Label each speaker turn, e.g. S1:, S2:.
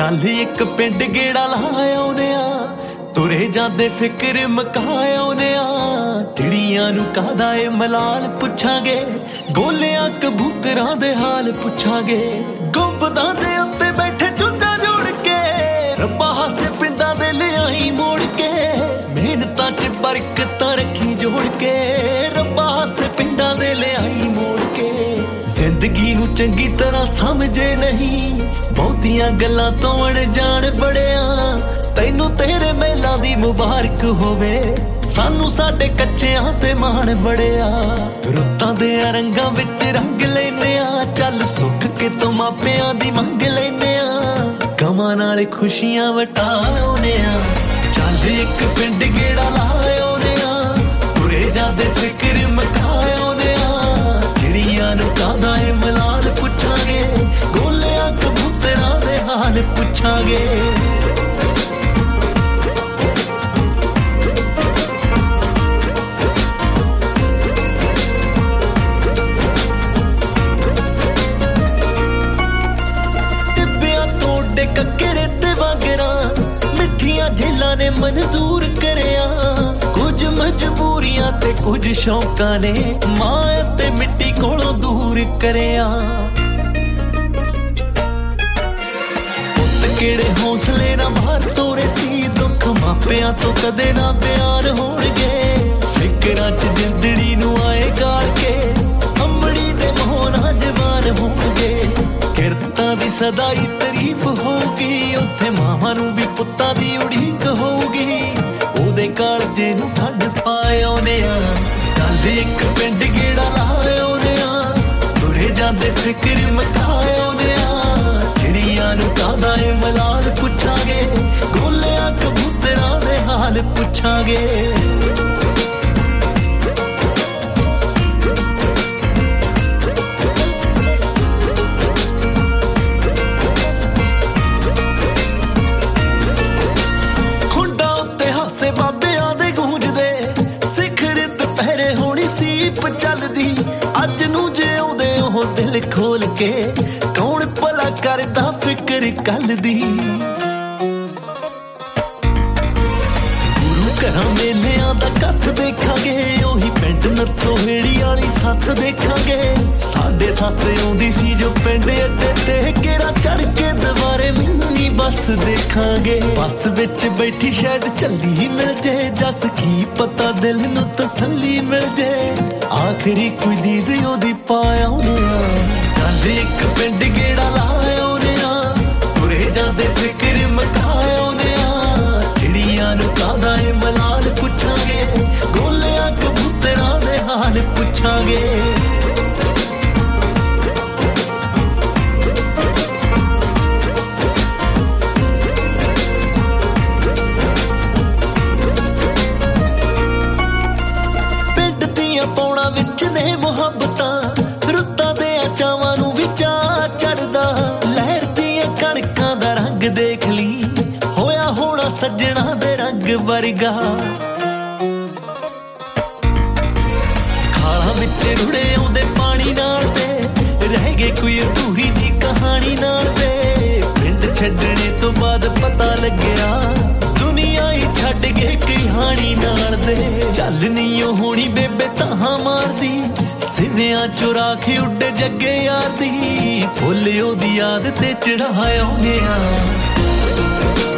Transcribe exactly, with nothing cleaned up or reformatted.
S1: ਚੱਲ ਇੱਕ ਪਿੰਡ ਗੇੜਾ ਲਾ ਆਉਨੇ ਆ, ਤੁਰੇ ਜਾਂਦੇ ਫਿਕਰ ਮੁਕਾ ਆਉਨੇ ਆ। ਚਿੜੀਆਂ ਨੂੰ ਕਾਹਦਾ ਏ ਮਲਾਲ ਪੁੱਛਾਂਗੇ, ਗੋਲਿਆਂ ਕਬੂਤਰਾਂ ਦੇ ਹਾਲ ਪੁੱਛਾਂਗੇ। ਗੁੰਬਦਾਂ ਦੇ ਉੱਤੇ ਬੈਠੇ ਚੁੰਝਾਂ ਜੋੜ ਕੇ, ਰੱਬਾ ਹਾਸੇ ਪਿੰਡਾਂ ਦੇ ਲਿਆਈ ਮੋੜ ਕੇ। ਮਿਹਨਤਾਂ 'ਚ ਬਰਕਤਾਂ ਰੱਖੀ ਜੋੜ ਕੇ, ਰੱਬਾ ਹਾਸੇ ਪਿੰਡਾਂ ਦੇ ਲਿਆਈ ਮੋੜ ਕੇ। ਜ਼ਿੰਦਗੀ ਨੂੰ ਚੰਗੀ ਤਰ੍ਹਾਂ ਸਮਝੇ ਨਹੀਂ, ਬਹੁਤੀਆਂ ਗੱਲਾਂ ਤੋਂ ਅਣਜਾਣ ਬੜਿਆ। ਤੈਨੂੰ ਤੇਰੇ ਮੇਲਾਂ ਦੀ ਮੁਬਾਰਕ ਹੋਵੇ, ਸਾਨੂੰ ਸਾਡੇ ਕੱਚਿਆਂ ਤੇ ਮਾਣ ਬੜਿਆ। ਰੁੱਤਾਂ ਦੇ ਰੰਗਾਂ ਵਿੱਚ ਰੰਗ ਲੈਨੇ ਆ, ਚੱਲ ਸੁੱਖ ਕੇ ਤੋਂ ਮਾਪਿਆਂ ਦੀ ਮੰਗ ਲੈਨੇ ਆ। ਗਮਾਂ ਨਾਲ ਖੁਸ਼ੀਆਂ ਵਟਾਉਨੇ ਆ, ਚੱਲ ਇੱਕ ਪਿੰਡ ਗੇੜਾ ਲਾ ਆਉਨੇ ਆ। ਤੁਰੇ ਜਾਂਦੇ ਫਿਕਰ ਮੁਕਾ ਆਉਨੇ ਆ। ਚਿੜੀਆਂ ਨੂੰ ਕਾਹਦਾ ਏ ਮਲਾਲ ਪੁੱਛਾਂਗੇ, ਗੋਲਿਆਂ ਕਬੂਤਰਾਂ ਦੇ ਹਾਲ ਪੁੱਛਾਂਗੇ। ਕੱਕਰੇ ਤੇ ਵਾਂਗਰਾਂ ਮਿੱਠੀਆਂ ਝੀਲਾਂ ਨੇ ਮਨਜ਼ੂਰ ਕਰਿਆ। ਕੁਝ ਮਜਬੂਰੀਆਂ ਤੇ ਕੁਝ ਸ਼ੌਕਾਂ ਨੇ ਮਾਂ ਤੇ ਮਿੱਟੀ ਕੋਲੋਂ ਦੂਰ ਕਰਿਆ। ਪੁੱਤ ਕਿਹੜੇ ਹੌਸਲੇ ਨਾਲ ਬਾਹਰ ਤੋਰੇ ਸੀ, ਦੁੱਖ ਮਾਪਿਆਂ ਤੋਂ ਕਦੇ ਨਾ ਬਿਆਨ ਹੋਣਗੇ। ਫਿਕਰਾਂ 'ਚ ਜਿੰਦੜੀ ਨੂੰ ਆਏ ਗਾਲ ਕੇ, ਅੰਮੜੀ ਦੇ ਮੋਹ ਨਾ ਜਵਾਨ ਹੋਣਗੇ। ਕਿਰਤਾਂ ਦੀ ਸਦਾ ਹੀ ਤਾਰੀਫ ਹੋਊਗੀ, ਉੱਥੇ ਮਾਵਾਂ ਨੂੰ ਵੀ ਪੁੱਤਾਂ ਦੀ ਉਡੀਕ ਹੋਊਗੀ। ਉਹਦੇ ਕਾਲਜੇ ਨੂੰ ਠੰਡ ਪਾ ਆਉਨੇ ਆ, ਚੱਲ ਇੱਕ ਪਿੰਡ ਗੇੜਾ ਲਾ ਆਉਨੇ ਆ। ਤੁਰੇ ਜਾਂਦੇ ਫਿਕਰ ਮੁਕਾ ਆਉਨੇ ਆ। ਚਿੜੀਆਂ ਨੂੰ ਕਾਹਦਾ ਏ ਮਲਾਲ ਪੁੱਛਾਂਗੇ, ਗੋਲਿਆਂ ਕਬੂਤਰਾਂ ਦੇ ਹਾਲ ਪੁੱਛਾਂਗੇ। ਬਾਬਿਆਂ ਦੇ ਗੂੰਜਦੇ ਸਿਖਰ ਦੁਪਹਿਰੇ ਹੋਣੀ ਸੀਪ ਚੱਲਦੀ। ਅੱਜ ਨੂੰ ਜਿਉਂਦੇ ਉਹ ਦਿਲ ਖੋਲ ਕੇ, ਕੌਣ ਭਲਾ ਕਰਦਾ ਫਿਕਰ ਕੱਲ ਦੀ। ਗੁਰੂ ਘਰਾਂ ਮੇਲਿਆਂ ਦਾ ਕੱਠ ਦੇਖਾਂਗੇ, ਉਹੀ ਪਿੰਡ ਨੱਥੋ ਹੇੜੀ ਵਾਲੀ ਸੱਤ ਦੇਖਾਂਗੇ। ਸਾਡੇ ਸੱਤ ਆਉਂਦੀ ਸੀ ਜੋ ਪਿੰਡ ਅੱਡੇ ਤੇ, ਘੇਰਾ ਚੜ ਕੇ ਦੁਬਾਰੇ ਮਿਲਣੀ ਬੱਸ ਦੇਖਾਂਗੇ। ਬੱਸ ਵਿੱਚ ਬੈਠੀ ਸ਼ਾਇਦ ਝੱਲੀ ਮਿਲ ਜੇ, ਜਸ ਕੀ ਪਤਾ ਦਿਲ ਨੂੰ ਤਸੱਲੀ ਮਿਲ ਜੇ। ਆਖਰੀ ਕੋਈ ਦੀਦ ਉਹਦੀ ਪਾ ਆਉਨੇ ਆ, ਚੱਲ ਇੱਕ ਪਿੰਡ ਗੇੜਾ ਲਾ ਆਉਨੇ ਆ। ਤੁਰੇ ਜਾਂਦੇ ਫਿਕਰ ਮੁਕਾ ਆਉਨੇ ਆ। ਚਿੜੀਆਂ ਨੂੰ ਕਾਹਦਾ ਏ ਮਲਾਲ ਪੁੱਛਾਂਗੇ, ਗੋਲਿਆਂ ਕਬੂਤਰਾਂ ਦੇ ਹਾਲ ਪੁੱਛਾਂਗੇ। ਪੌਣਾ ਵਿੱਚ ਨੇ ਮੁਹੱਬਤਾਂ, ਰੁੱਤਾਂ ਦੇ ਚਾਵਾਂ ਨੂੰ ਵੀ ਚਾਅ ਚੜਦਾ। ਲਹਿਰ ਦੀਆਂ ਕਣਕਾਂ ਦਾ ਰੰਗ ਦੇਖ ਲਈ, ਹੋਇਆ ਹੋਣਾ ਸੱਜਣਾ ਦੇ ਰੰਗ ਵਰਗਾ। ਖਾਲਾਂ ਵਿੱਚ ਰੁੜੇ ਆਉਂਦੇ ਪਾਣੀ ਨਾਲ ਦੇ, ਰਹਿ ਗਏ ਕੋਈ ਅਧੂਰੀ ਜੀ ਕਹਾਣੀ ਨਾਲ ਦੇ। ਪਿੰਡ ਛੱਡਣੇ ਤੋਂ ਬਾਅਦ ਪਤਾ ਲੱਗਿਆ, ਦੁਨੀਆ ਹੀ ਛੱਡ ਗਏ ਕਹਾਣੀ ਨਾਲ ਦੇ। ਚੱਲ ਨੀ ਉਹ ਹੋਣੀ ਬੇਬੇ ਤਾਹਾਂ ਮਾਰਦੀ, ਸਿਵਿਆਂ ਚੋਂ ਰਾਖ ਉੱਡੇ ਜੱਗੇ ਯਾਰ ਦੀ। ਫੁੱਲ ਉਹਦੀ ਯਾਦ ਤੇ ਚੜ੍ਹਾ ਆਉਨੇ ਆ।